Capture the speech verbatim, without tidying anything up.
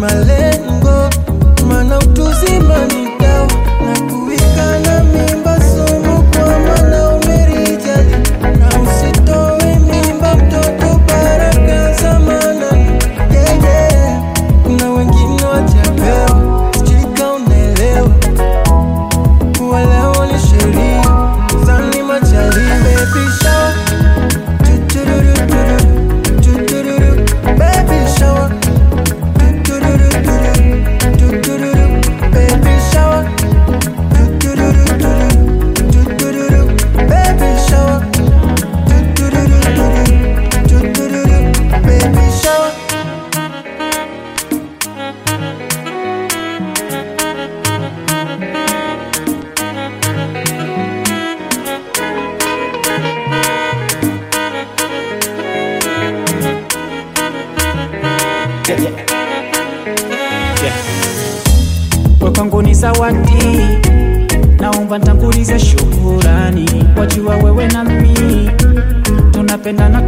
malengo, maana utuzima ni dawa na kuwika na mimba sumu kwa maana umerijali. Na usitoe mimba mtoto baraka za manani, yeah, yeah. Kuna wengine wajapewa, sijika unaelewa, kuwalewa ni sheria, zani machali. Baby shower, tutururu, tutururu, baby shower, tutururu, tutururu, baby shower, tutururu, tutururu, baby shower, tutururu, tutururu, baby shower. Yeah, yeah. Yeah. Wewe kwangu ni zawadi, naomba nitangulize shukrani. Wajua wewe na mimi tunapendana